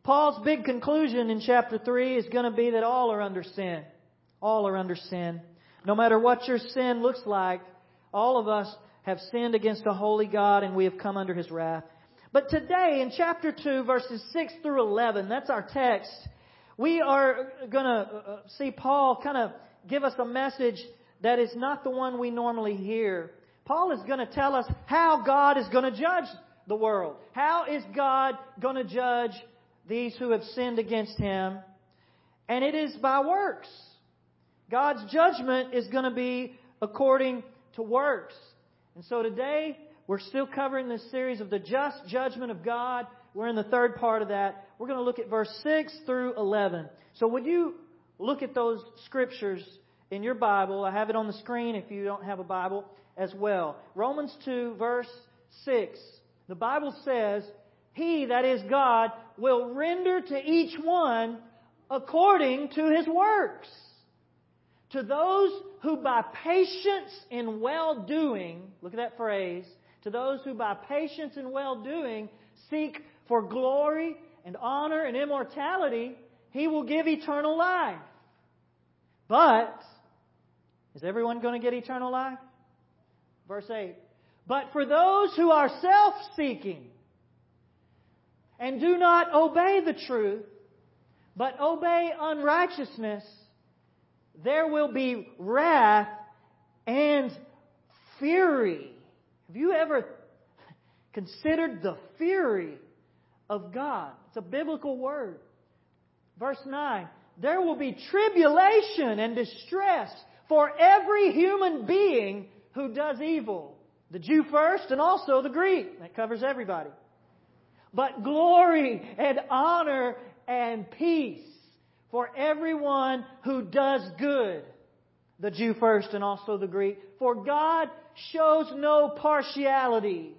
Paul's big conclusion in chapter 3 is going to be that all are under sin. All are under sin. No matter what your sin looks like, all of us have sinned against a holy God and we have come under His wrath. But today in chapter 2, verses 6 through 11, that's our text, we are going to see Paul kind of give us a message that is not the one we normally hear. Paul is going to tell us how God is going to judge the world. How is God going to judge these who have sinned against Him? And it is by works. God's judgment is going to be according to works. And so today, we're still covering this series of the just judgment of God. We're in the third part of that. We're going to look at verse 6 through 11. So would you look at those scriptures in your Bible? I have it on the screen if you don't have a Bible as well. Romans 2, verse 6. The Bible says, He, that is God, will render to each one according to his works. To those who by patience in well-doing, look at that phrase, to those who by patience in well-doing seek for glory and honor and immortality, He will give eternal life. But, is everyone going to get eternal life? Verse 8. But for those who are self-seeking and do not obey the truth, but obey unrighteousness, there will be wrath and fury. Have you ever considered the fury of God? It's a biblical word. Verse 9. There will be tribulation and distress for every human being who does evil. The Jew first and also the Greek. That covers everybody. But glory and honor and peace for everyone who does good. The Jew first and also the Greek. For God shows no partiality.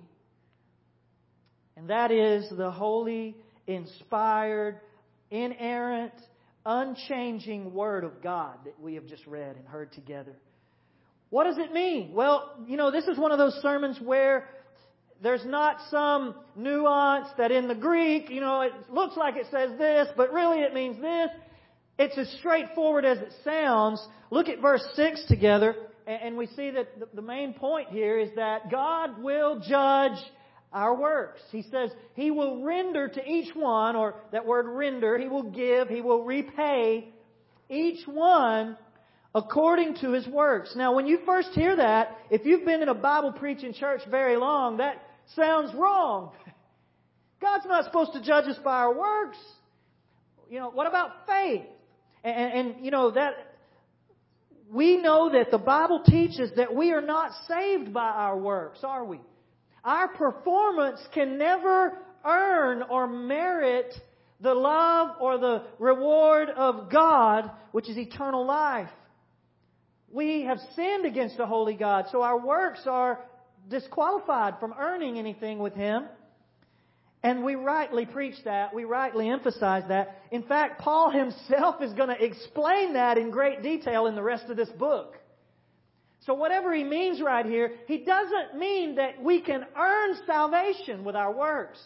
And that is the holy, inspired, inerrant, unchanging Word of God that we have just read and heard together. What does it mean? Well, this is one of those sermons where there's not some nuance that in the Greek, it looks like it says this, but really it means this. It's as straightforward as it sounds. Look at verse 6 together, and we see that the main point here is that God will judge our works. He says He will render to each one, or that word render, He will give, He will repay each one according to his works. Now, when you first hear that, if you've been in a Bible preaching church very long, that sounds wrong. God's not supposed to judge us by our works. What about faith? And that we know that the Bible teaches that we are not saved by our works, are we? Our performance can never earn or merit the love or the reward of God, which is eternal life. We have sinned against a holy God, so our works are disqualified from earning anything with Him. And we rightly preach that. We rightly emphasize that. In fact, Paul himself is going to explain that in great detail in the rest of this book. So whatever he means right here, he doesn't mean that we can earn salvation with our works.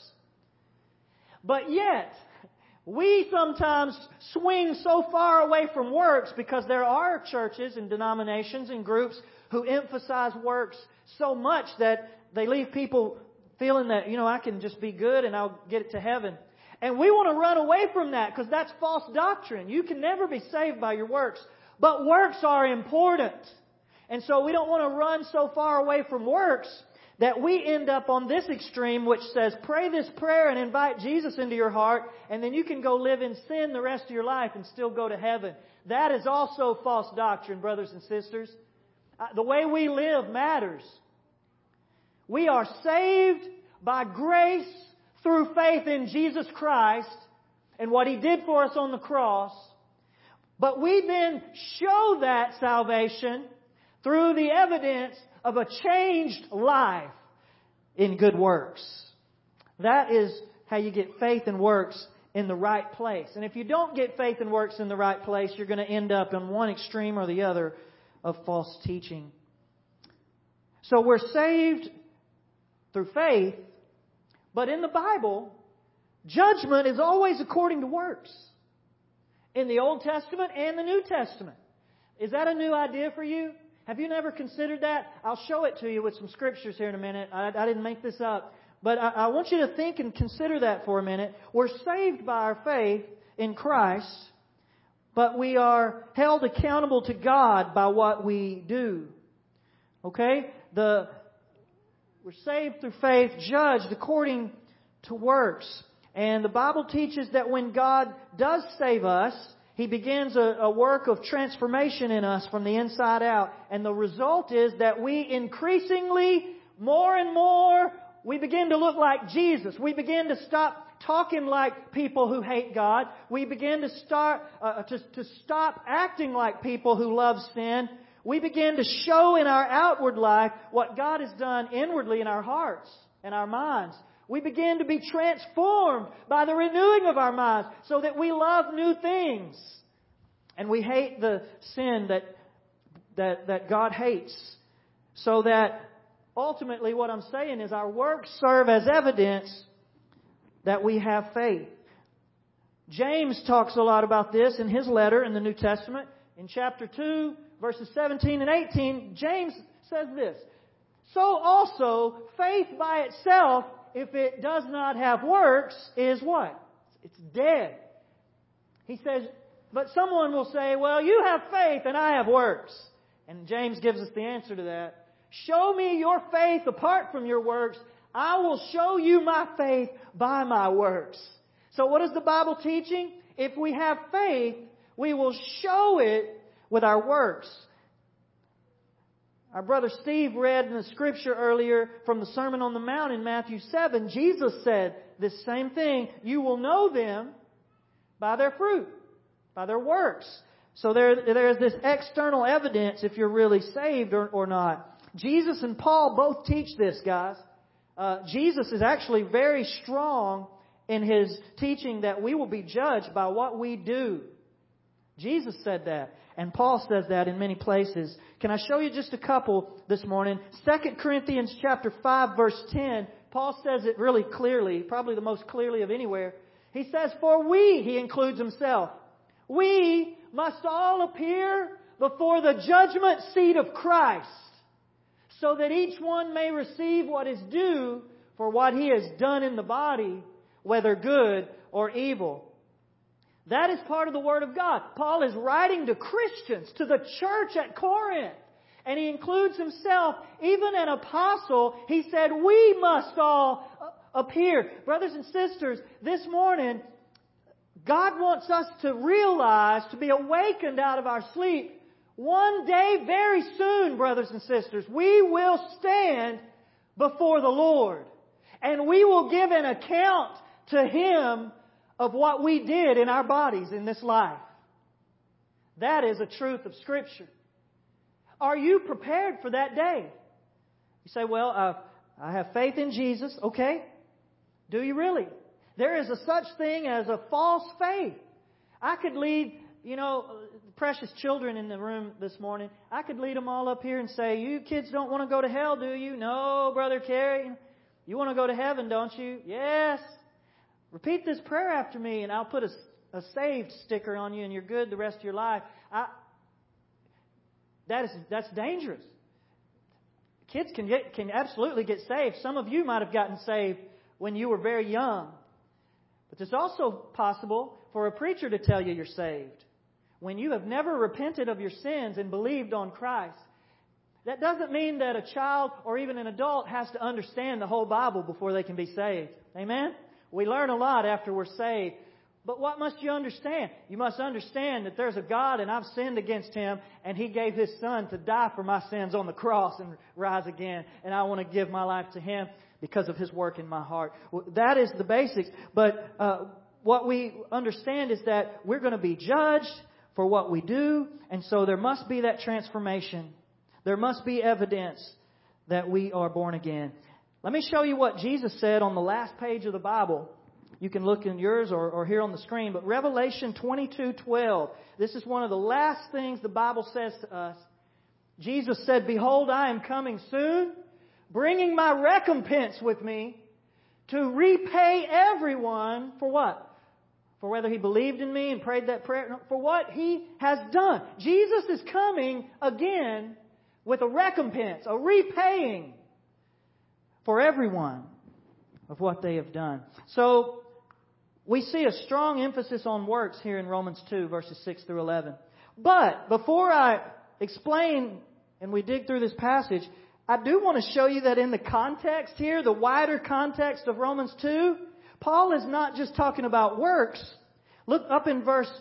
But yet, we sometimes swing so far away from works because there are churches and denominations and groups who emphasize works so much that they leave people feeling that, I can just be good and I'll get it to heaven. And we want to run away from that because that's false doctrine. You can never be saved by your works. But works are important. And so we don't want to run so far away from works that we end up on this extreme which says, pray this prayer and invite Jesus into your heart, and then you can go live in sin the rest of your life and still go to heaven. That is also false doctrine, brothers and sisters. The way we live matters. We are saved by grace through faith in Jesus Christ and what He did for us on the cross. But we then show that salvation through the evidence of a changed life in good works. That is how you get faith and works in the right place. And if you don't get faith and works in the right place, you're going to end up in one extreme or the other of false teaching. So we're saved through faith, but in the Bible, Judgment is always according to works. In the Old Testament and the New Testament. Is that a new idea for you? Have you never considered that? I'll show it to you with some scriptures here in a minute. I didn't make this up. But I want you to think and consider that for a minute. We're saved by our faith in Christ, but we are held accountable to God by what we do. Okay? We're saved through faith, judged according to works. And the Bible teaches that when God does save us, He begins a work of transformation in us from the inside out. And the result is that we increasingly, more and more, we begin to look like Jesus. We begin to stop talking like people who hate God. We begin to stop acting like people who love sin. We begin to show in our outward life what God has done inwardly in our hearts and our minds. We begin to be transformed by the renewing of our minds so that we love new things. And we hate the sin that God hates. So that ultimately what I'm saying is our works serve as evidence that we have faith. James talks a lot about this in his letter in the New Testament. In chapter 2, verses 17 and 18, James says this: "So also, faith by itself, if it does not have works, is" what? It's dead. He says, but someone will say, well, you have faith and I have works. And James gives us the answer to that. Show me your faith apart from your works. I will show you my faith by my works. So what is the Bible teaching? If we have faith, we will show it with our works. Our brother Steve read in the scripture earlier from the Sermon on the Mount in Matthew 7. Jesus said this same thing. You will know them by their fruit, by their works. So there's this external evidence if you're really saved or not. Jesus and Paul both teach this, guys. Jesus is actually very strong in His teaching that we will be judged by what we do. Jesus said that. And Paul says that in many places. Can I show you just a couple this morning? 2 Corinthians chapter 5, verse 10. Paul says it really clearly, probably the most clearly of anywhere. He says, for we, he includes himself, we must all appear before the judgment seat of Christ, so that each one may receive what is due for what he has done in the body, whether good or evil. That is part of the Word of God. Paul is writing to Christians, to the church at Corinth. And he includes himself, even an apostle. He said, we must all appear. Brothers and sisters, this morning, God wants us to realize, to be awakened out of our sleep. One day, very soon, brothers and sisters, we will stand before the Lord. And we will give an account to Him of what we did in our bodies in this life. That is a truth of Scripture. Are you prepared for that day? You say, well, I have faith in Jesus. Okay. Do you really? There is a such thing as a false faith. I could lead, precious children in the room this morning. I could lead them all up here and say, you kids don't want to go to hell, do you? No, Brother Kerry. You want to go to heaven, don't you? Yes. Repeat this prayer after me, and I'll put a saved sticker on you, and you're good the rest of your life. That's dangerous. Kids can absolutely get saved. Some of you might have gotten saved when you were very young. But it's also possible for a preacher to tell you you're saved when you have never repented of your sins and believed on Christ. That doesn't mean that a child or even an adult has to understand the whole Bible before they can be saved. Amen? We learn a lot after we're saved. But what must you understand? You must understand that there's a God and I've sinned against Him and He gave His Son to die for my sins on the cross and rise again. And I want to give my life to Him because of His work in my heart. That is the basics. But what we understand is that we're going to be judged for what we do. And so there must be that transformation. There must be evidence that we are born again. Let me show you what Jesus said on the last page of the Bible. You can look in yours or here on the screen. But Revelation 22:12. This is one of the last things the Bible says to us. Jesus said, behold, I am coming soon, bringing my recompense with me to repay everyone for what? For whether he believed in me and prayed that prayer, for what he has done. Jesus is coming again with a recompense, a repaying for everyone of what they have done. So, we see a strong emphasis on works here in Romans 2, verses 6 through 11. But, before I explain and we dig through this passage, I do want to show you that in the context here, the wider context of Romans 2, Paul is not just talking about works. Look up in verse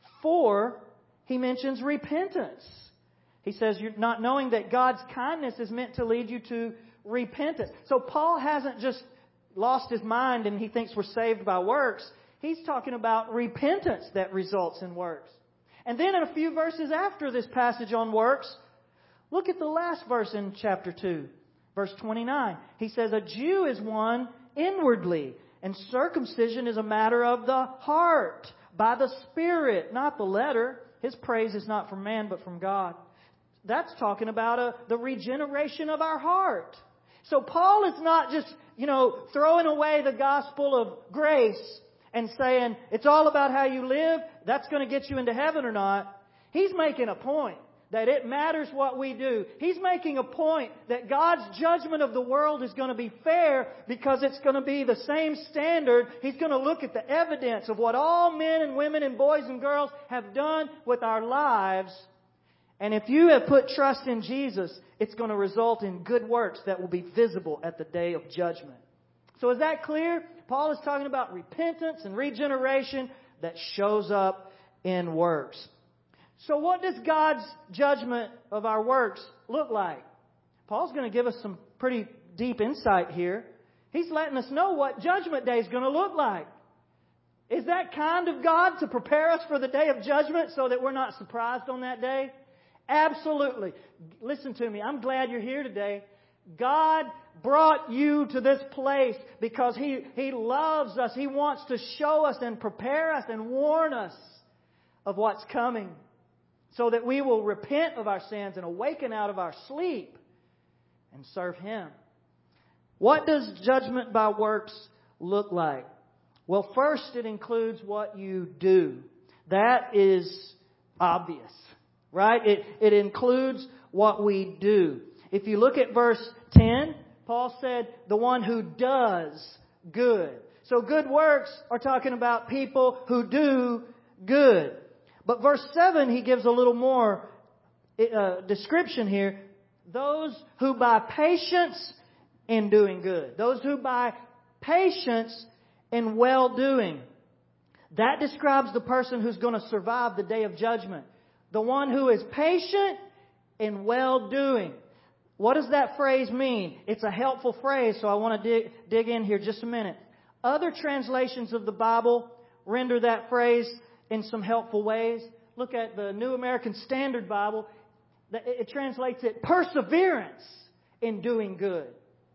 4, he mentions repentance. He says, you're not knowing that God's kindness is meant to lead you to repentance. So Paul hasn't just lost his mind and he thinks we're saved by works. He's talking about repentance that results in works. And then in a few verses after this passage on works, look at the last verse in chapter 2, verse 29. He says, a Jew is one inwardly, and circumcision is a matter of the heart, by the Spirit, not the letter. His praise is not from man, but from God. That's talking about the regeneration of our heart. So Paul is not just, throwing away the gospel of grace and saying, it's all about how you live, that's going to get you into heaven or not. He's making a point that it matters what we do. He's making a point that God's judgment of the world is going to be fair because it's going to be the same standard. He's going to look at the evidence of what all men and women and boys and girls have done with our lives. And if you have put trust in Jesus, it's going to result in good works that will be visible at the day of judgment. So is that clear? Paul is talking about repentance and regeneration that shows up in works. So what does God's judgment of our works look like? Paul's going to give us some pretty deep insight here. He's letting us know what Judgment Day is going to look like. Is that kind of God to prepare us for the day of judgment so that we're not surprised on that day? Absolutely. Listen to me. I'm glad you're here today. God brought you to this place because He loves us. He wants to show us and prepare us and warn us of what's coming so that we will repent of our sins and awaken out of our sleep and serve Him. What does judgment by works look like? Well, first it includes what you do. That is obvious, right? It includes what we do. If you look at verse 10, Paul said, the one who does good. So good works are talking about people who do good. But verse 7, he gives a little more description here. Those who by patience in doing good. Those who by patience in well-doing. That describes the person who's going to survive the day of judgment. The one who is patient in well-doing. What does that phrase mean? It's a helpful phrase, so I want to dig in here just a minute. Other translations of the Bible render that phrase in some helpful ways. Look at the New American Standard Bible. It translates it perseverance in doing good.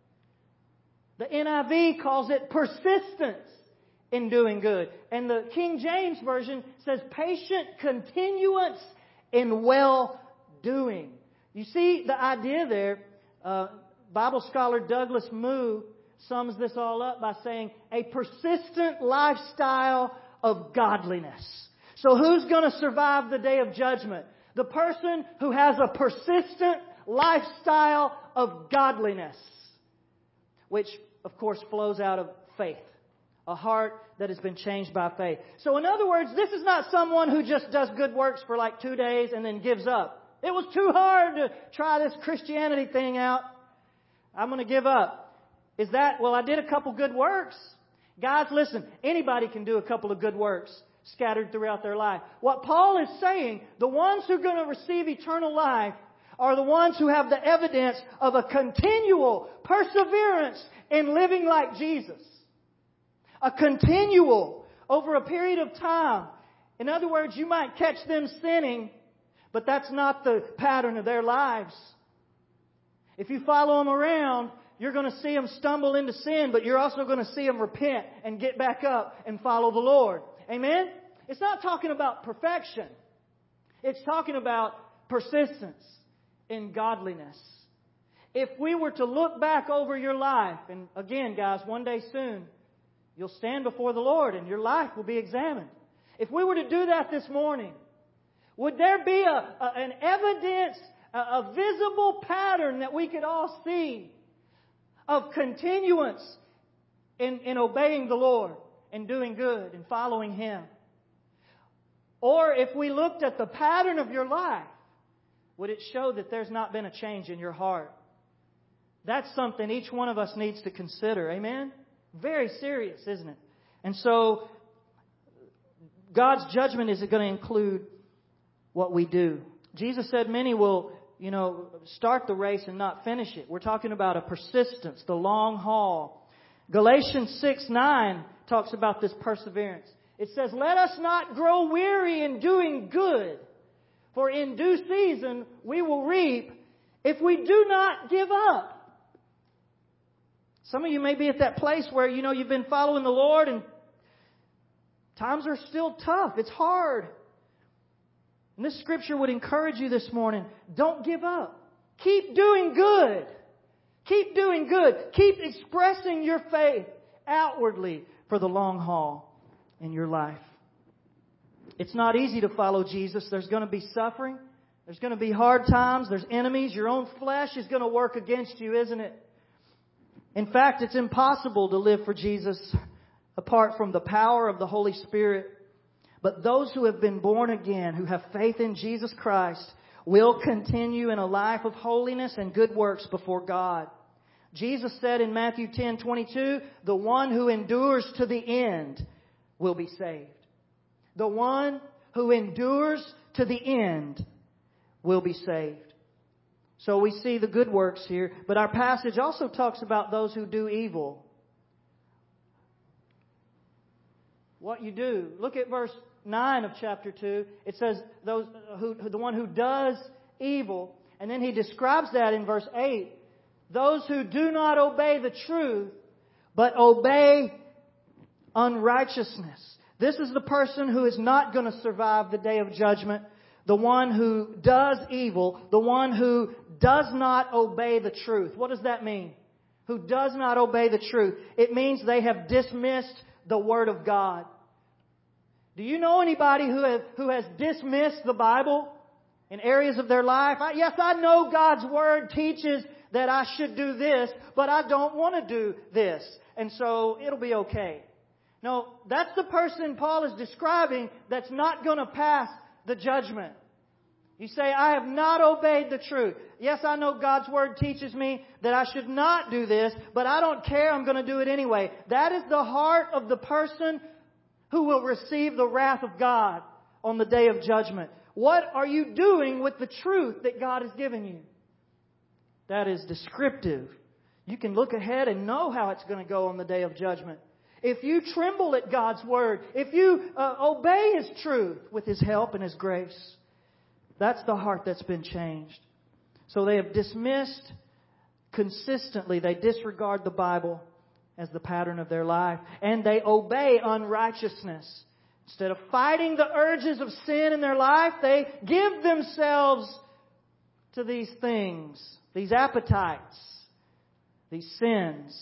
The NIV calls it persistence in doing good. And the King James Version says patient continuance in well-doing. You see the idea there. Bible scholar Douglas Moo sums this all up by saying a persistent lifestyle of godliness. So who's going to survive the day of judgment? The person who has a persistent lifestyle of godliness, which of course flows out of faith. A heart that has been changed by faith. So in other words, this is not someone who just does good works for like 2 days and then gives up. It was too hard to try this Christianity thing out. I'm going to give up. Is that, well, I did a couple good works. Guys, listen, anybody can do a couple of good works scattered throughout their life. What Paul is saying, the ones who are going to receive eternal life are the ones who have the evidence of a continual perseverance in living like Jesus. A continual, over a period of time. In other words, you might catch them sinning, but that's not the pattern of their lives. If you follow them around, you're going to see them stumble into sin, but you're also going to see them repent and get back up and follow the Lord. Amen? It's not talking about perfection. It's talking about persistence in godliness. If we were to look back over your life, and again, guys, one day soon, you'll stand before the Lord and your life will be examined. If we were to do that this morning, would there be an evidence, a visible pattern that we could all see of continuance in obeying the Lord and doing good and following Him? Or if we looked at the pattern of your life, would it show that there's not been a change in your heart? That's something each one of us needs to consider. Amen? Very serious, isn't it? And so, God's judgment is going to include what we do. Jesus said many will, start the race and not finish it. We're talking about a persistence, the long haul. Galatians 6:9 talks about this perseverance. It says, "Let us not grow weary in doing good, for in due season we will reap if we do not give up." Some of you may be at that place where, you've been following the Lord and times are still tough. It's hard. And this scripture would encourage you this morning. Don't give up. Keep doing good. Keep doing good. Keep expressing your faith outwardly for the long haul in your life. It's not easy to follow Jesus. There's going to be suffering. There's going to be hard times. There's enemies. Your own flesh is going to work against you, isn't it? In fact, it's impossible to live for Jesus apart from the power of the Holy Spirit. But those who have been born again, who have faith in Jesus Christ, will continue in a life of holiness and good works before God. Jesus said in Matthew 10:22, "The one who endures to the end will be saved." The one who endures to the end will be saved. So we see the good works here, but our passage also talks about those who do evil. What you do. Look at verse 9 of chapter 2. It says the one who does evil, and then he describes that in verse 8. Those who do not obey the truth, but obey unrighteousness. This is the person who is not going to survive the day of judgment. The one who does evil, the one who does not obey the truth. What does that mean? Who does not obey the truth? It means they have dismissed the Word of God. Do you know anybody who has dismissed the Bible in areas of their life? Yes, I know God's Word teaches that I should do this, but I don't want to do this. And so it'll be okay. No, that's the person Paul is describing that's not going to pass the judgment. You say, I have not obeyed the truth. Yes, I know God's Word teaches me that I should not do this, but I don't care, I'm going to do it anyway. That is the heart of the person who will receive the wrath of God on the day of judgment. What are you doing with the truth that God has given you? That is descriptive. You can look ahead and know how it's going to go on the day of judgment. If you tremble at God's Word, if you obey His truth with His help and His grace, that's the heart that's been changed. So they have dismissed consistently, they disregard the Bible as the pattern of their life. And they obey unrighteousness. Instead of fighting the urges of sin in their life, they give themselves to these things, these appetites, these sins.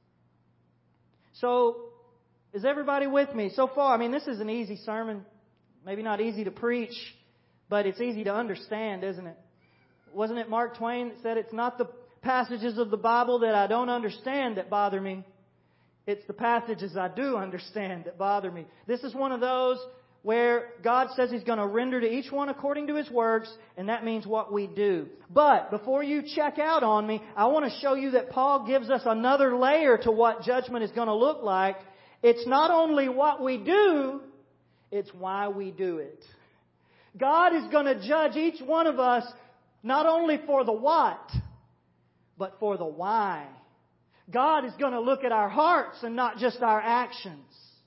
So, is everybody with me so far? I mean, this is an easy sermon. Maybe not easy to preach, but it's easy to understand, isn't it? Wasn't it Mark Twain that said, it's not the passages of the Bible that I don't understand that bother me. It's the passages I do understand that bother me. This is one of those where God says He's going to render to each one according to His works, and that means what we do. But before you check out on me, I want to show you that Paul gives us another layer to what judgment is going to look like. It's not only what we do, it's why we do it. God is going to judge each one of us not only for the what, but for the why. God is going to look at our hearts and not just our actions.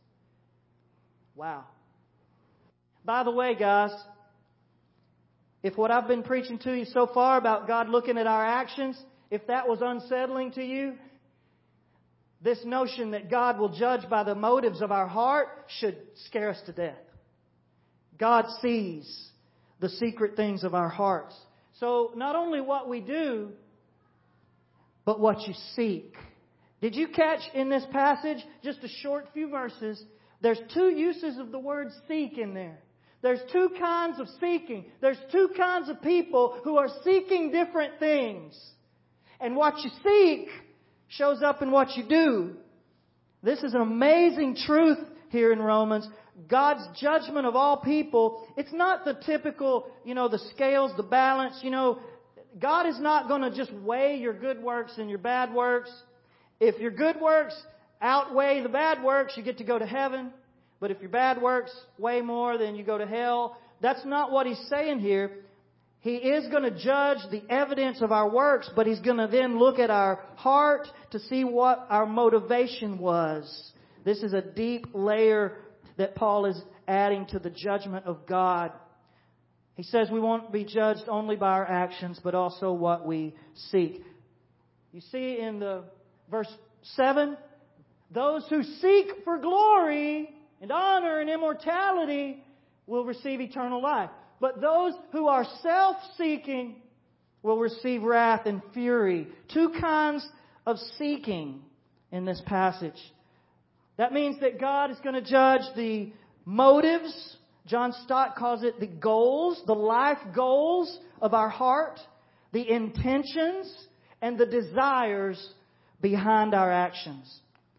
Wow. By the way, guys, if what I've been preaching to you so far about God looking at our actions, if that was unsettling to you, this notion that God will judge by the motives of our heart should scare us to death. God sees the secret things of our hearts. So not only what we do, but what you seek. Did you catch in this passage, just a short few verses, there's two uses of the word seek in there. There's two kinds of seeking. There's two kinds of people who are seeking different things. And what you seek shows up in what you do. This is an amazing truth here in Romans. God's judgment of all people, it's not the typical, the scales, the balance. God is not going to just weigh your good works and your bad works. If your good works outweigh the bad works, you get to go to heaven. But if your bad works weigh more, then you go to hell. That's not what He's saying here. He is going to judge the evidence of our works, but He's going to then look at our heart to see what our motivation was. This is a deep layer that Paul is adding to the judgment of God. He says we won't be judged only by our actions, but also what we seek. You see in the verse 7, those who seek for glory and honor and immortality will receive eternal life. But those who are self-seeking will receive wrath and fury. Two kinds of seeking in this passage. That means that God is going to judge the motives. John Stott calls it the goals, the life goals of our heart, the intentions, and the desires behind our actions.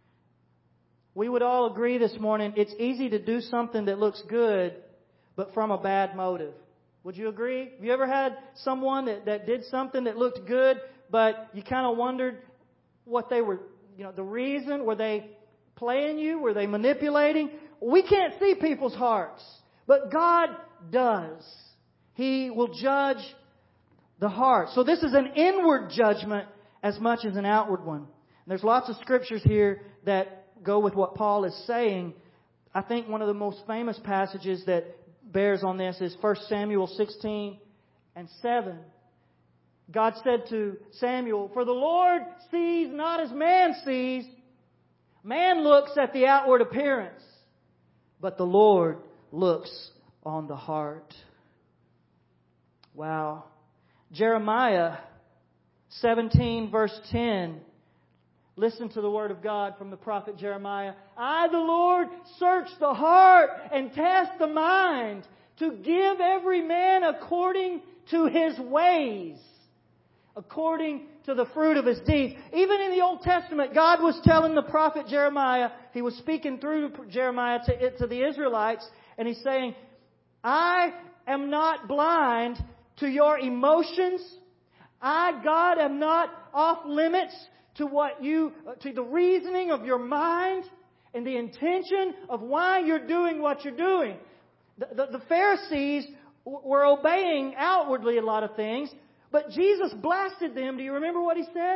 We would all agree this morning, it's easy to do something that looks good, but from a bad motive. Would you agree? Have you ever had someone that did something that looked good, but you kind of wondered what they were, the reason? Were they playing you? Were they manipulating? We can't see people's hearts, but God does. He will judge the heart. So this is an inward judgment as much as an outward one. And there's lots of scriptures here that go with what Paul is saying. I think one of the most famous passages that bears on this is 1 Samuel 16:7. God said to Samuel, "For the Lord sees not as man sees. Man looks at the outward appearance, but the Lord looks on the heart." Wow. Jeremiah 17 verse 10. Listen to the word of God from the prophet Jeremiah. "I, the Lord, search the heart and test the mind to give every man according to his ways, according to the fruit of his deeds." Even in the Old Testament, God was telling the prophet Jeremiah, He was speaking through Jeremiah to the Israelites, and He's saying, "I am not blind to your emotions. I, God, am not off limits to to the reasoning of your mind and the intention of why you're doing what you're doing." The Pharisees were obeying outwardly a lot of things, but Jesus blasted them. Do you remember what He said?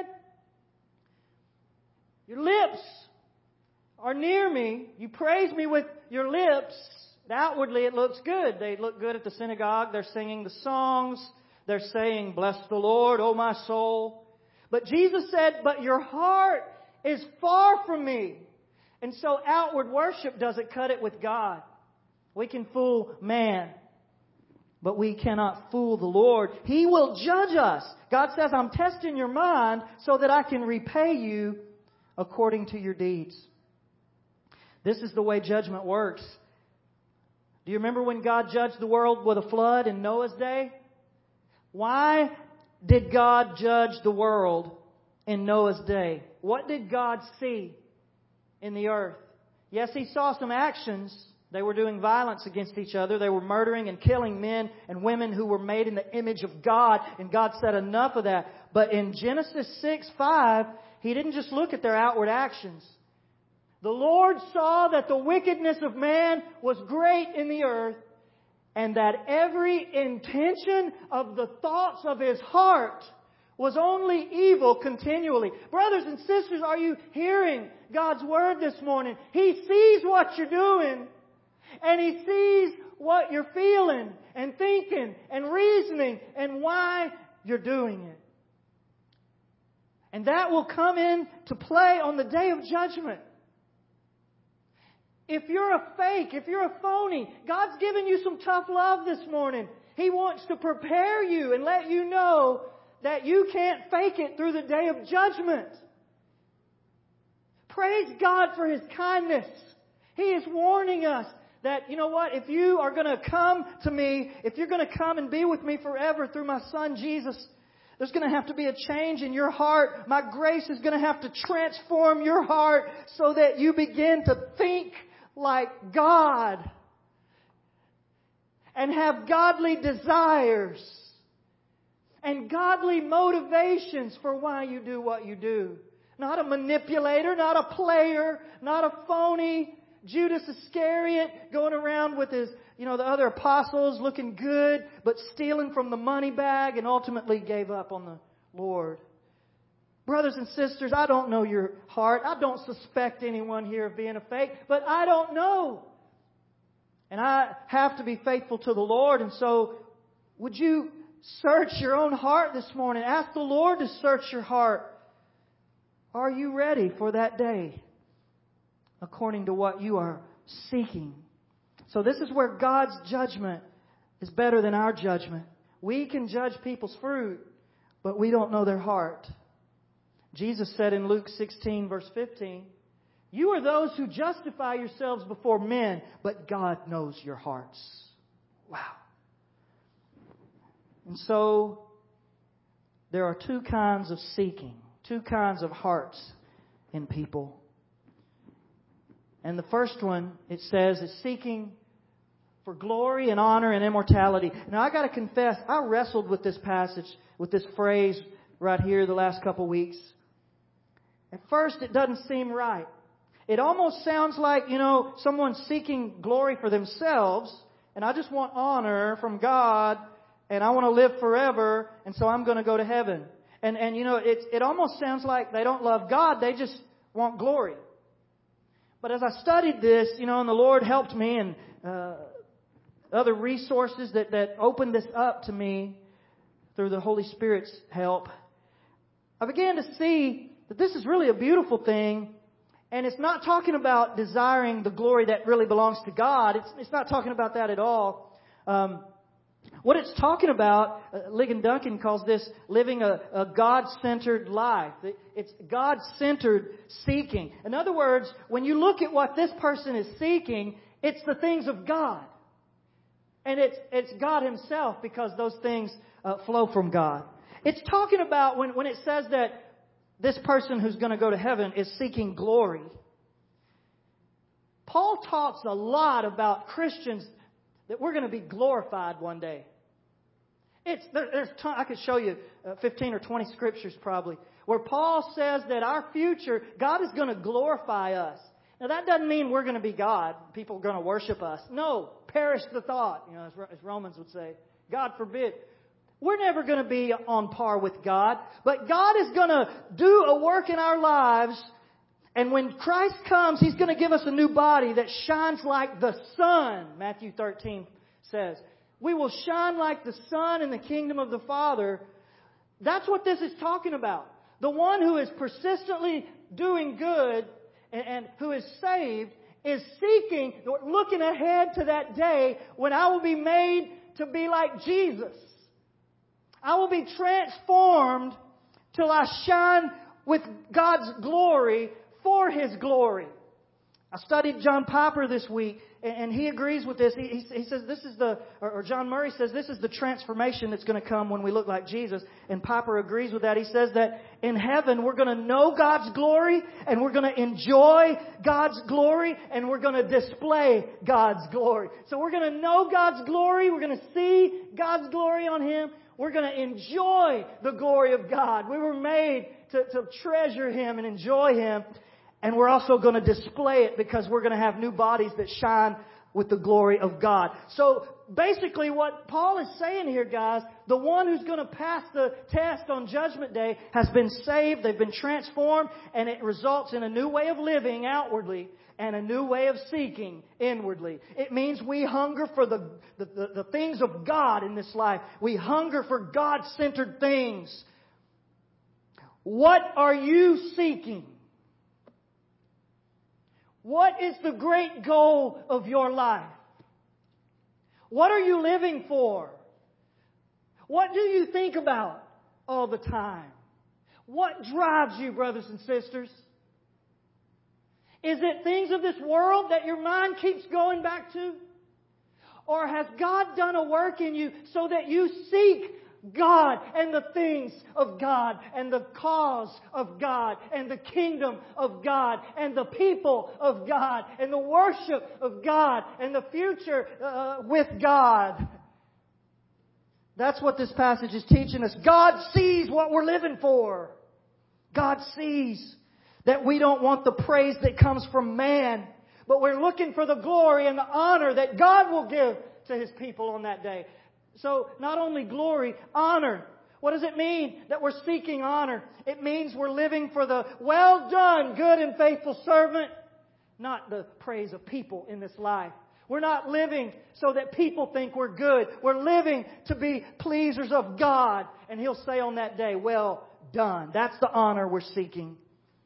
"Your lips are near me. You praise me with your lips." Outwardly it looks good. They look good at the synagogue. They're singing the songs. They're saying, "Bless the Lord, O my soul." But Jesus said, "But your heart is far from me." And so outward worship doesn't cut it with God. We can fool man, but we cannot fool the Lord. He will judge us. God says, "I'm testing your mind so that I can repay you according to your deeds." This is the way judgment works. Do you remember when God judged the world with a flood in Noah's day? Why did God judge the world in Noah's day? What did God see in the earth? Yes, He saw some actions. They were doing violence against each other. They were murdering and killing men and women who were made in the image of God. And God said, "Enough of that." But in Genesis 6:5, He didn't just look at their outward actions. "The Lord saw that the wickedness of man was great in the earth, and that every intention of the thoughts of his heart was only evil continually." Brothers and sisters, are you hearing God's Word this morning? He sees what you're doing, and He sees what you're feeling and thinking and reasoning and why you're doing it. And that will come into play on the day of judgment. If you're a fake, if you're a phony, God's given you some tough love this morning. He wants to prepare you and let you know that you can't fake it through the day of judgment. Praise God for His kindness. He is warning us that, you know what, if you are going to come to me, if you're going to come and be with me forever through my Son Jesus, there's going to have to be a change in your heart. My grace is going to have to transform your heart so that you begin to think like God and have godly desires and godly motivations for why you do what you do. Not a manipulator, not a player, not a phony Judas Iscariot going around with his, the other apostles looking good, but stealing from the money bag and ultimately gave up on the Lord. Brothers and sisters, I don't know your heart. I don't suspect anyone here of being a fake, but I don't know. And I have to be faithful to the Lord. And so, would you search your own heart this morning? Ask the Lord to search your heart. Are you ready for that day? According to what you are seeking. So this is where God's judgment is better than our judgment. We can judge people's fruit, but we don't know their heart. Jesus said in Luke 16 verse 15, "You are those who justify yourselves before men, but God knows your hearts." Wow. And so there are two kinds of seeking, two kinds of hearts in people. And the first one, it says, is seeking for glory and honor and immortality. Now, I got to confess, I wrestled with this passage, with this phrase right here the last couple of weeks. At first, it doesn't seem right. It almost sounds like, someone's seeking glory for themselves, and I just want honor from God, and I want to live forever, and so I'm going to go to heaven. And it almost sounds like they don't love God, they just want glory. But as I studied this, and the Lord helped me and other resources that opened this up to me through the Holy Spirit's help, I began to see that this is really a beautiful thing. And it's not talking about desiring the glory that really belongs to God. It's not talking about that at all. What it's talking about, Ligon Duncan calls this living a God-centered life. It's God-centered seeking. In other words, when you look at what this person is seeking, it's the things of God. And it's God Himself, because those things flow from God. It's talking about when it says that this person who's going to go to heaven is seeking glory. Paul talks a lot about Christians that we're going to be glorified one day. I could show you 15 or 20 scriptures probably where Paul says that our future, God is going to glorify us. Now that doesn't mean we're going to be God. People are going to worship us. No, perish the thought, as Romans would say. God forbid. We're never going to be on par with God, but God is going to do a work in our lives. And when Christ comes, He's going to give us a new body that shines like the sun, Matthew 13 says. We will shine like the sun in the kingdom of the Father. That's what this is talking about. The one who is persistently doing good and who is saved is seeking, looking ahead to that day when I will be made to be like Jesus. I will be transformed till I shine with God's glory for His glory. I studied John Piper this week, and he agrees with this. He says this is or John Murray says this is the transformation that's going to come when we look like Jesus. And Piper agrees with that. He says that in heaven we're going to know God's glory, and we're going to enjoy God's glory, and we're going to display God's glory. So we're going to know God's glory. We're going to see God's glory on Him. We're going to enjoy the glory of God. We were made to treasure Him and enjoy Him. And we're also going to display it because we're going to have new bodies that shine with the glory of God. So basically what Paul is saying here, guys, the one who's going to pass the test on Judgment Day has been saved, they've been transformed, and it results in a new way of living outwardly and a new way of seeking inwardly. It means we hunger for the things of God in this life. We hunger for God-centered things. What are you seeking? What is the great goal of your life? What are you living for? What do you think about? all the time? What drives you, brothers and sisters? Is it things of this world that your mind keeps going back to? Or has God done a work in you so that you seek God and the things of God and the cause of God and the kingdom of God and the people of God and the worship of God and the future with God? That's what this passage is teaching us. God sees what we're living for. God sees that we don't want the praise that comes from man, but we're looking for the glory and the honor that God will give to His people on that day. So, not only glory, honor. What does it mean that we're seeking honor? It means we're living for the well done, good and faithful servant, not the praise of people in this life. We're not living so that people think we're good. We're living to be pleasers of God. And He'll say on that day, well done. That's the honor we're seeking.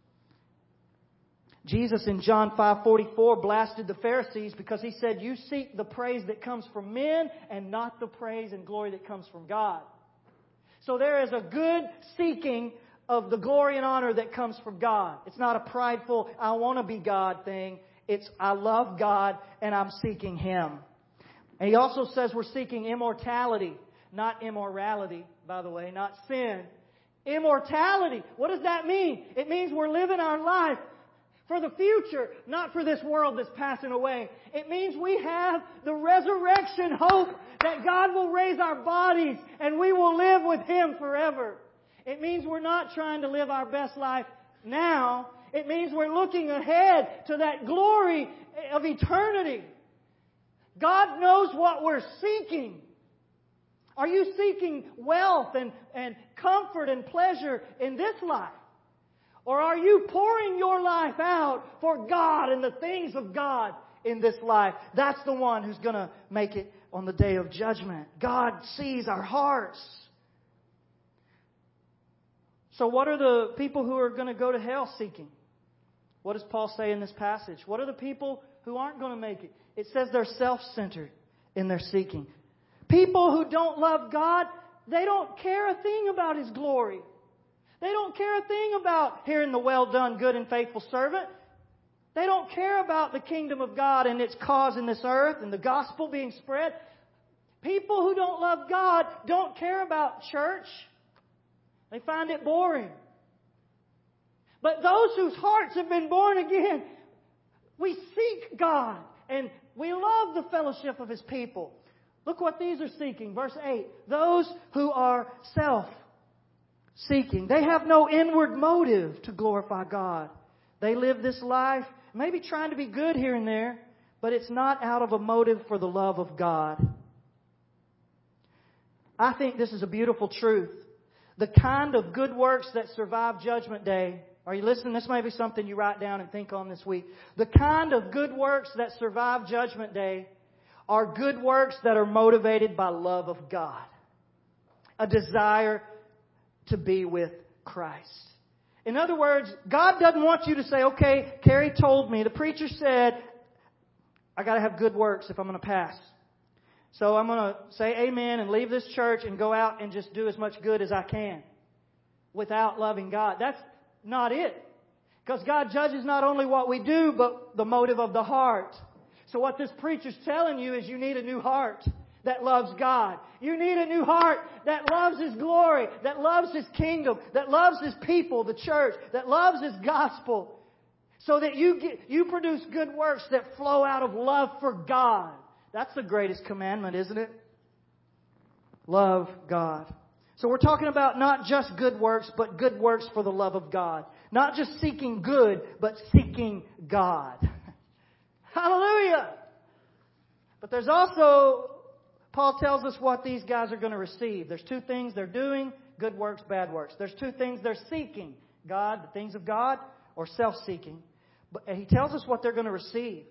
Jesus in John 5:44 blasted the Pharisees because He said, you seek the praise that comes from men and not the praise and glory that comes from God. So there is a good seeking of the glory and honor that comes from God. It's not a prideful, I want to be God thing. It's, I love God and I'm seeking Him. And He also says we're seeking immortality, not immorality, by the way, not sin. Immortality. What does that mean? It means we're living our life for the future, not for this world that's passing away. It means we have the resurrection hope that God will raise our bodies and we will live with Him forever. It means we're not trying to live our best life now. It means we're looking ahead to that glory of eternity. God knows what we're seeking. Are you seeking wealth and comfort and pleasure in this life? Or are you pouring your life out for God and the things of God in this life? That's the one who's going to make it on the day of judgment. God sees our hearts. So what are the people who are going to go to hell seeking? What does Paul say in this passage? What are the people who aren't going to make it? It says they're self-centered in their seeking. People who don't love God, they don't care a thing about His glory. They don't care a thing about hearing the well done, good and faithful servant. They don't care about the kingdom of God and its cause in this earth and the gospel being spread. People who don't love God don't care about church. They find it boring. But those whose hearts have been born again, we seek God and we love the fellowship of His people. Look what these are seeking. Verse 8. Those who are self-seeking. They have no inward motive to glorify God. They live this life, maybe trying to be good here and there, but it's not out of a motive for the love of God. I think this is a beautiful truth. The kind of good works that survive Judgment Day. Are you listening? This may be something you write down and think on this week. The kind of good works that survive Judgment Day are good works that are motivated by love of God. A desire to be with Christ. In other words, God doesn't want you to say, okay, Carrie told me, the preacher said, I got to have good works if I'm going to pass. So I'm going to say amen and leave this church and go out and just do as much good as I can without loving God. That's not it. Because God judges not only what we do, but the motive of the heart. So what this preacher's telling you is you need a new heart that loves God. You need a new heart that loves His glory, that loves His kingdom, that loves His people, the church, that loves His gospel. So that you produce good works that flow out of love for God. That's the greatest commandment, isn't it? Love God. So we're talking about not just good works, but good works for the love of God. Not just seeking good, but seeking God. Hallelujah! But there's also, Paul tells us what these guys are going to receive. There's two things they're doing, good works, bad works. There's two things they're seeking, God, the things of God, or self-seeking. But he tells us what they're going to receive.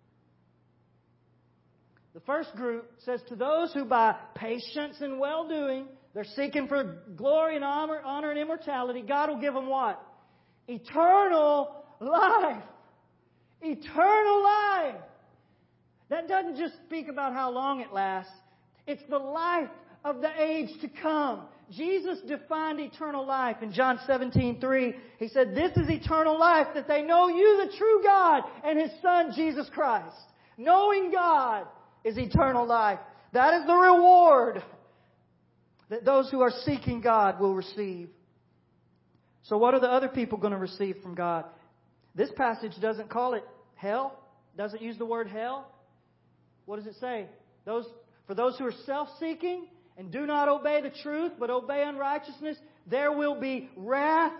The first group says, to those who by patience and well-doing, they're seeking for glory and honor and immortality, God will give them what? Eternal life. Eternal life. That doesn't just speak about how long it lasts. It's the life of the age to come. Jesus defined eternal life in John 17:3. He said, "This is eternal life, that they know you, the true God, and His Son, Jesus Christ." Knowing God is eternal life. That is the reward that those who are seeking God will receive. So what are the other people going to receive from God? This passage doesn't call it hell. Doesn't use the word hell. What does it say? For those who are self-seeking and do not obey the truth, but obey unrighteousness, there will be wrath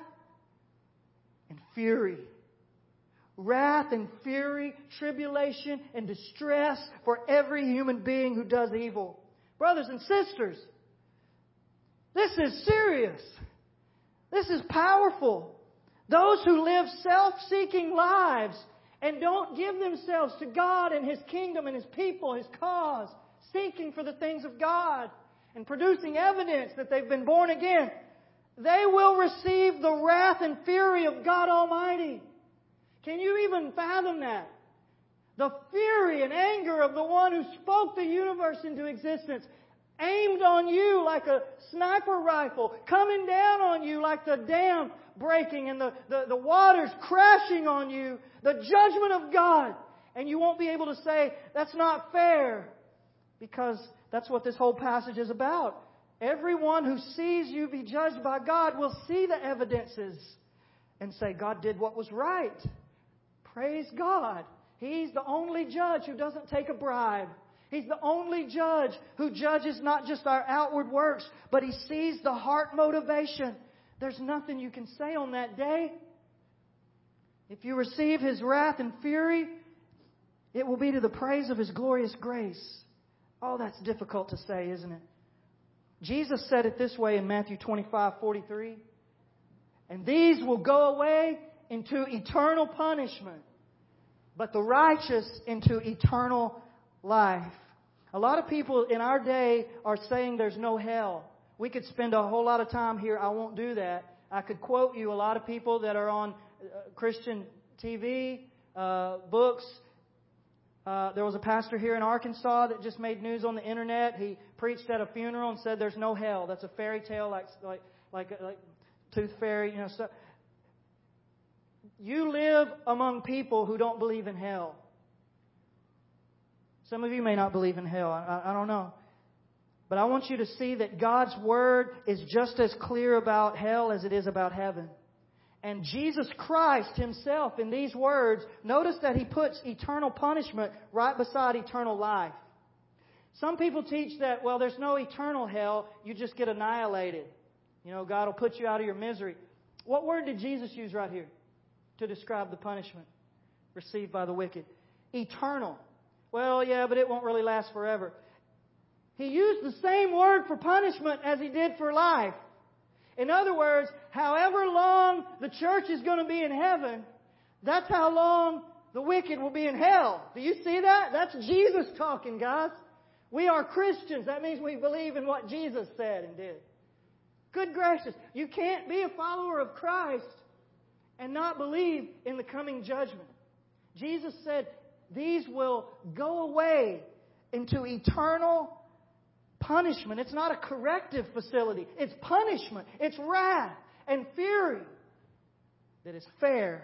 and fury. Wrath and fury, tribulation and distress for every human being who does evil. Brothers and sisters, this is serious. This is powerful. Those who live self-seeking lives and don't give themselves to God and His kingdom and His people, His cause, seeking for the things of God and producing evidence that they've been born again, they will receive the wrath and fury of God Almighty. Can you even fathom that? The fury and anger of the one who spoke the universe into existence, aimed on you like a sniper rifle, coming down on you like the dam breaking and the waters crashing on you, the judgment of God. And you won't be able to say, that's not fair, because that's what this whole passage is about. Everyone who sees you be judged by God will see the evidences and say, God did what was right. Praise God. He's the only judge who doesn't take a bribe. He's the only judge who judges not just our outward works, but He sees the heart motivation. There's nothing you can say on that day. If you receive His wrath and fury, it will be to the praise of His glorious grace. Oh, that's difficult to say, isn't it? Jesus said it this way in Matthew 25:43. And these will go away into eternal punishment, but the righteous into eternal life. A lot of people in our day are saying there's no hell. We could spend a whole lot of time here. I won't do that. I could quote you a lot of people that are on Christian TV, books. There was a pastor here in Arkansas that just made news on the internet. He preached at a funeral and said there's no hell. That's a fairy tale, like Tooth Fairy, stuff. You live among people who don't believe in hell. Some of you may not believe in hell. I don't know. But I want you to see that God's Word is just as clear about hell as it is about heaven. And Jesus Christ Himself, in these words, notice that He puts eternal punishment right beside eternal life. Some people teach that, well, there's no eternal hell. You just get annihilated. God will put you out of your misery. What word did Jesus use right here to describe the punishment received by the wicked? Eternal. Well, yeah, but it won't really last forever. He used the same word for punishment as He did for life. In other words, however long the church is going to be in heaven, that's how long the wicked will be in hell. Do you see that? That's Jesus talking, guys. We are Christians. That means we believe in what Jesus said and did. Good gracious. You can't be a follower of Christ and not believe in the coming judgment. Jesus said, these will go away into eternal punishment. It's not a corrective facility. It's punishment. It's wrath and fury that is fair.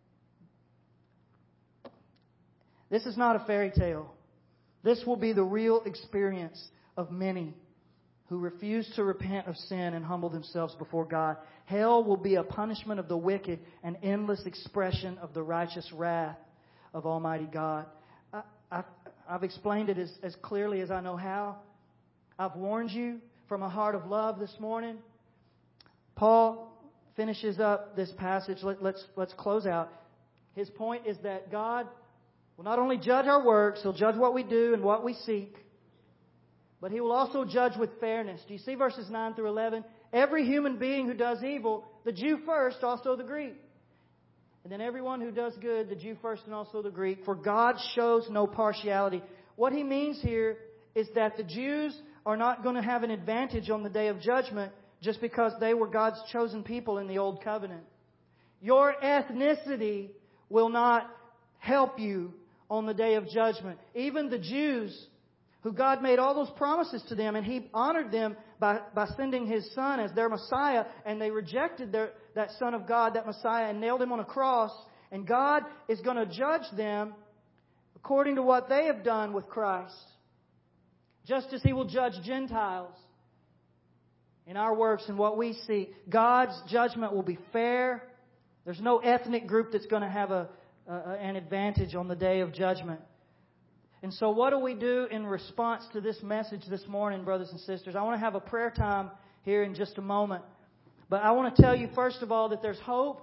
This is not a fairy tale. This will be the real experience of many who refuse to repent of sin and humble themselves before God. Hell will be a punishment of the wicked, an endless expression of the righteous wrath of Almighty God. I've explained it as clearly as I know how. I've warned you from a heart of love this morning. Paul finishes up this passage. Let's close out. His point is that God will not only judge our works, He'll judge what we do and what we seek, but He will also judge with fairness. Do you see verses 9 through 11? Every human being who does evil, the Jew first, also the Greek. And then everyone who does good, the Jew first and also the Greek. For God shows no partiality. What he means here is that the Jews are not going to have an advantage on the day of judgment just because they were God's chosen people in the Old Covenant. Your ethnicity will not help you on the day of judgment. Even the Jews who God made all those promises to them, and He honored them by sending His Son as their Messiah, and they rejected that Son of God, that Messiah, and nailed Him on a cross. And God is going to judge them according to what they have done with Christ, just as He will judge Gentiles in our works and what we see. God's judgment will be fair. There's no ethnic group that's going to have an advantage on the day of judgment. And so what do we do in response to this message this morning, brothers and sisters? I want to have a prayer time here in just a moment. But I want to tell you, first of all, that there's hope.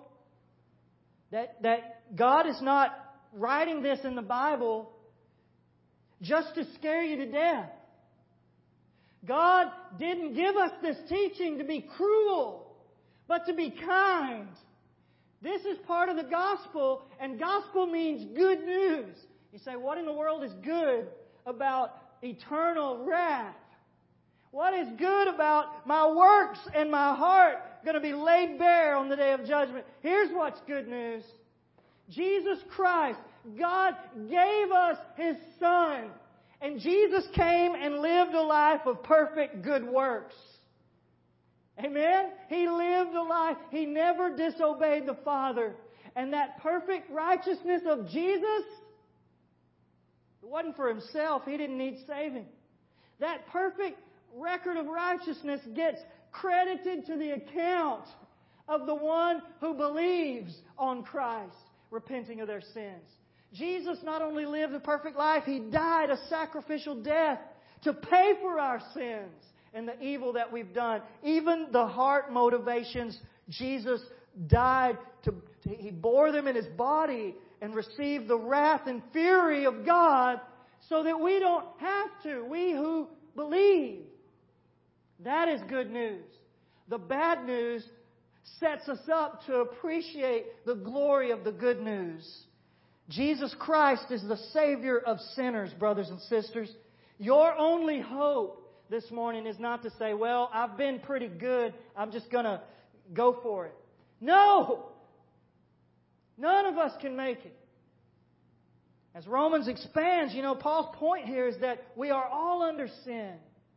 That God is not writing this in the Bible just to scare you to death. God didn't give us this teaching to be cruel, but to be kind. This is part of the gospel, and gospel means good news. You say, what in the world is good about eternal wrath? What is good about my works and my heart going to be laid bare on the day of judgment? Here's what's good news. Jesus Christ, God gave us His Son. And Jesus came and lived a life of perfect good works. Amen? He lived a life. He never disobeyed the Father. And that perfect righteousness of Jesus, it wasn't for Himself. He didn't need saving. That perfect record of righteousness gets credited to the account of the one who believes on Christ, repenting of their sins. Jesus not only lived a perfect life, He died a sacrificial death to pay for our sins and the evil that we've done. Even the heart motivations, Jesus died He bore them in His body and received the wrath and fury of God so that we don't have to. We who believe. That is good news. The bad news sets us up to appreciate the glory of the good news. Jesus Christ is the Savior of sinners, brothers and sisters. Your only hope this morning is not to say, well, I've been pretty good, I'm just going to go for it. No! None of us can make it. As Romans expands, Paul's point here is that we are all under sin.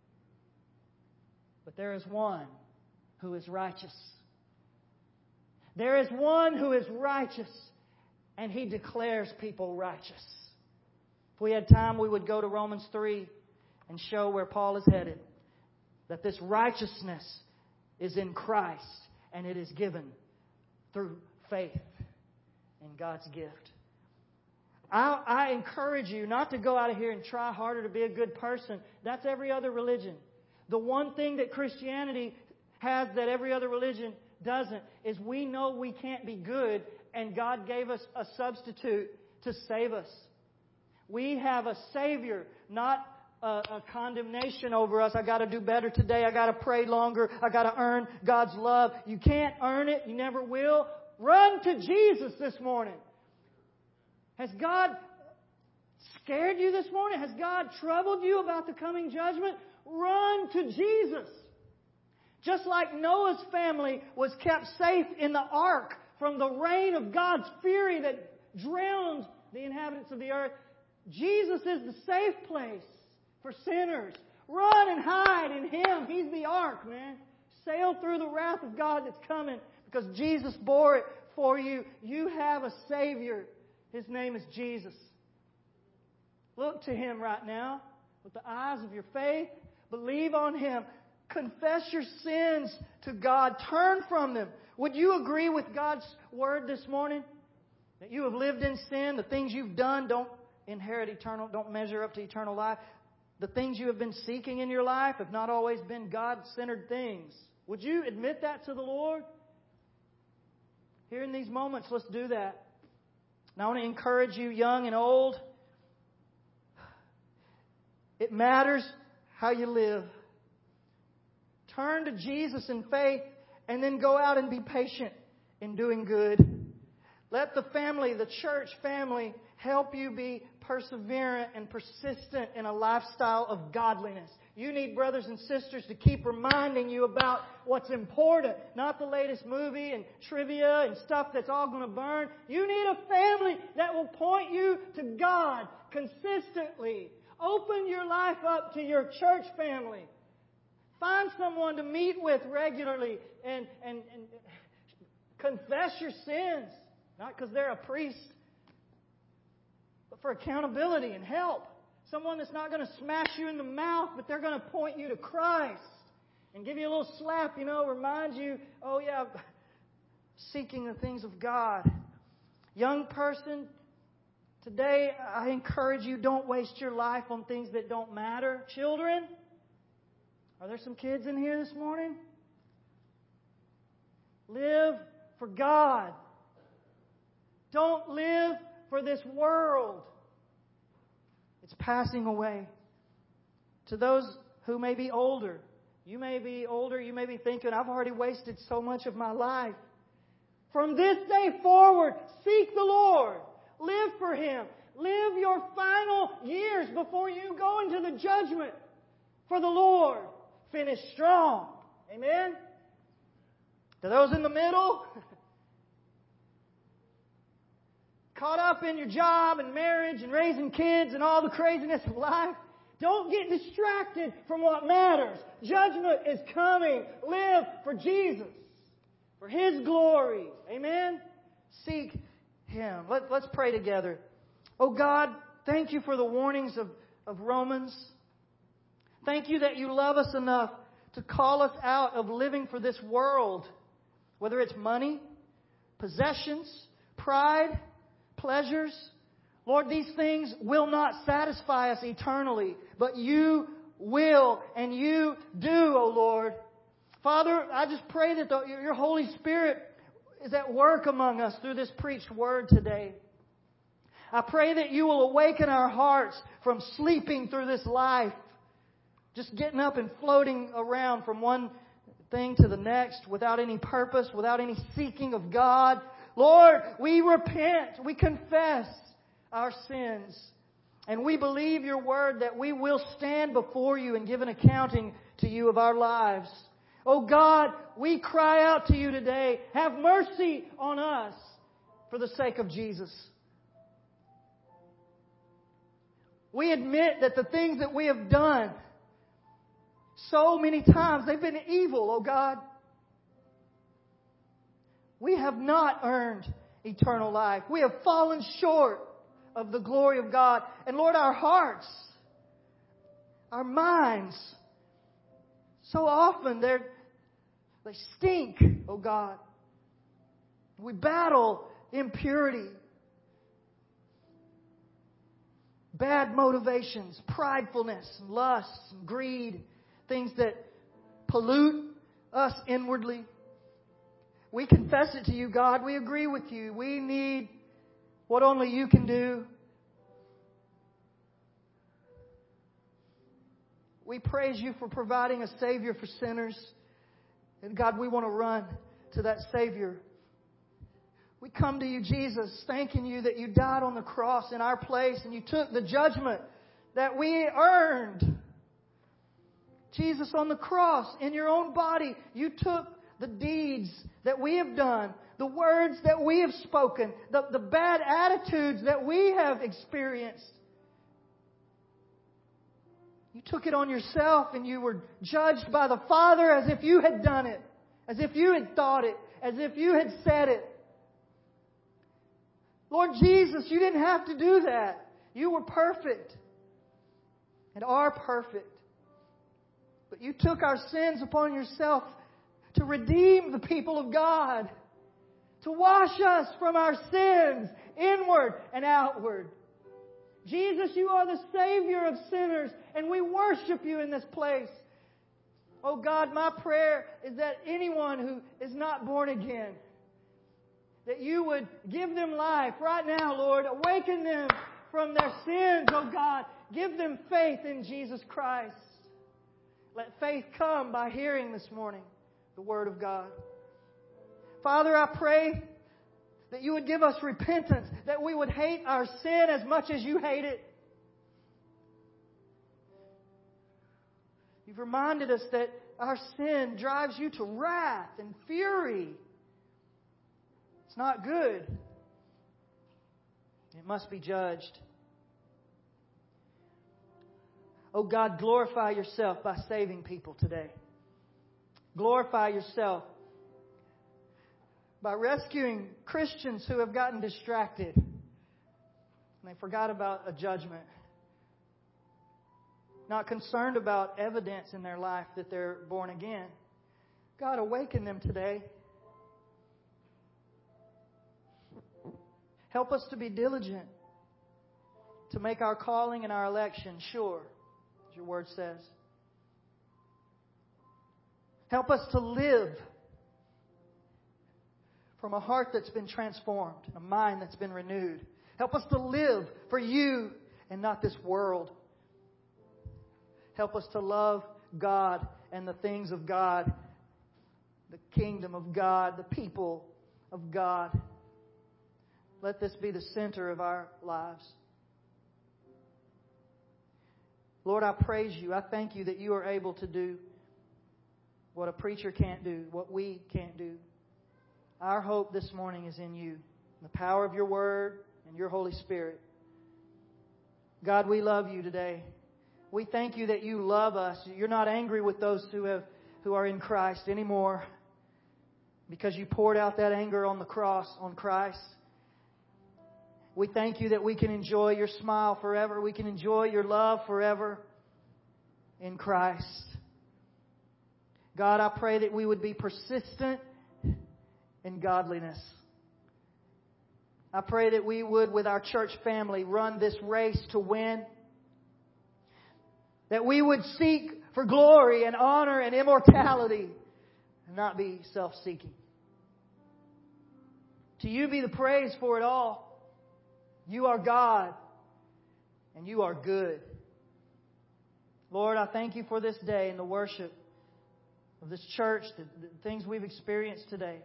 But there is one who is righteous. There is one who is righteous, and He declares people righteous. If we had time, we would go to Romans 3 and show where Paul is headed. That this righteousness is in Christ, and it is given through faith in God's gift. I encourage you not to go out of here and try harder to be a good person. That's every other religion. The one thing that Christianity has that every other religion doesn't is we know we can't be good, and God gave us a substitute to save us. We have a Savior, not a condemnation over us. I got to do better today. I got to pray longer. I got to earn God's love. You can't earn it. You never will. Run to Jesus this morning. Has God scared you this morning? Has God troubled you about the coming judgment? Run to Jesus. Just like Noah's family was kept safe in the ark from the rain of God's fury that drowned the inhabitants of the earth, Jesus is the safe place for sinners. Run and hide in Him. He's the ark, man. Sail through the wrath of God that's coming because Jesus bore it for you. You have a Savior. His name is Jesus. Look to Him right now with the eyes of your faith. Believe on Him. Confess your sins to God. Turn from them. Would you agree with God's Word this morning? That you have lived in sin. The things you've done don't measure up to eternal life. The things you have been seeking in your life have not always been God-centered things. Would you admit that to the Lord? Here in these moments, let's do that. Now I want to encourage you, young and old. It matters how you live. Turn to Jesus in faith and then go out and be patient in doing good. Let the family, the church family, help you be perseverant and persistent in a lifestyle of godliness. You need brothers and sisters to keep reminding you about what's important. Not the latest movie and trivia and stuff that's all going to burn. You need a family that will point you to God consistently Open your life up to your church family. Find someone to meet with regularly and confess your sins. Not because they're a priest, but for accountability and help. Someone that's not going to smash you in the mouth, but they're going to point you to Christ and give you a little slap, remind you, oh yeah, seeking the things of God. Young person, today I encourage you, don't waste your life on things that don't matter. Children, are there some kids in here this morning? Live for God. Don't live for this world. It's passing away. To those who may be older, you may be thinking, I've already wasted so much of my life. From this day forward, seek the Lord. Live for Him. Live your final years before you go into the judgment for the Lord. Finish strong. Amen? To those in the middle, caught up in your job and marriage and raising kids and all the craziness of life, don't get distracted from what matters. Judgment is coming. Live for Jesus, for His glory. Amen? Seek Him. Let's pray together. Oh God, thank You for the warnings of Romans. Thank You that You love us enough to call us out of living for this world, whether it's money, possessions, pride, pleasures. Lord, these things will not satisfy us eternally, but You will and You do, oh Lord. Father, I just pray that Your Holy Spirit is at work among us through this preached word today. I pray that You will awaken our hearts from sleeping through this life, just getting up and floating around from one thing to the next without any purpose, without any seeking of God. Lord, we repent, we confess our sins, and we believe Your word that we will stand before You and give an accounting to You of our lives. Oh God, we cry out to You today, have mercy on us for the sake of Jesus. We admit that the things that we have done, so many times, they've been evil, oh God. We have not earned eternal life. We have fallen short of the glory of God. And Lord, our hearts, our minds, so often they stink, oh God. We battle impurity, bad motivations, pridefulness, lust, and greed, things that pollute us inwardly. We confess it to You, God. We agree with You. We need what only You can do. We praise You for providing a Savior for sinners. And God, we want to run to that Savior. We come to You, Jesus, thanking You that You died on the cross in our place and You took the judgment that we earned. Jesus, on the cross, in Your own body, You took the deeds that we have done, the words that we have spoken, the bad attitudes that we have experienced. You took it on Yourself and You were judged by the Father as if You had done it, as if You had thought it, as if You had said it. Lord Jesus, You didn't have to do that. You were perfect and are perfect. But You took our sins upon Yourself to redeem the people of God, to wash us from our sins inward and outward. Jesus, You are the Savior of sinners, and we worship You in this place. Oh God, my prayer is that anyone who is not born again, that You would give them life right now, Lord. Awaken them from their sins, oh God. Give them faith in Jesus Christ. Let faith come by hearing this morning the Word of God. Father, I pray that You would give us repentance, that we would hate our sin as much as You hate it. You've reminded us that our sin drives You to wrath and fury. It's not good. It must be judged. Oh God, glorify yourself by saving people today. Glorify yourself by rescuing Christians who have gotten distracted and they forgot about a judgment. Not concerned about evidence in their life that they're born again. God, awaken them today. Help us to be diligent to make our calling and our election sure, as your word says. Help us to live from a heart that's been transformed, a mind that's been renewed. Help us to live for you and not this world. Help us to love God and the things of God, the kingdom of God, the people of God. Let this be the center of our lives. Lord, I praise you. I thank you that you are able to do what a preacher can't do, what we can't do. Our hope this morning is in you, the power of your word and your Holy Spirit. God, we love you today. We thank you that you love us. You're not angry with those who are in Christ anymore because you poured out that anger on the cross, on Christ. We thank you that we can enjoy your smile forever. We can enjoy your love forever in Christ. God, I pray that we would be persistent in godliness. I pray that we would, with our church family, run this race to win. That we would seek for glory and honor and immortality and not be self-seeking. To you be the praise for it all. You are God and you are good. Lord, I thank you for this day and the worship of this church, the things we've experienced today.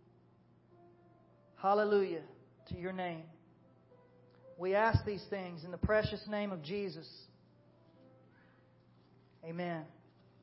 Hallelujah to your name. We ask these things in the precious name of Jesus. Amen.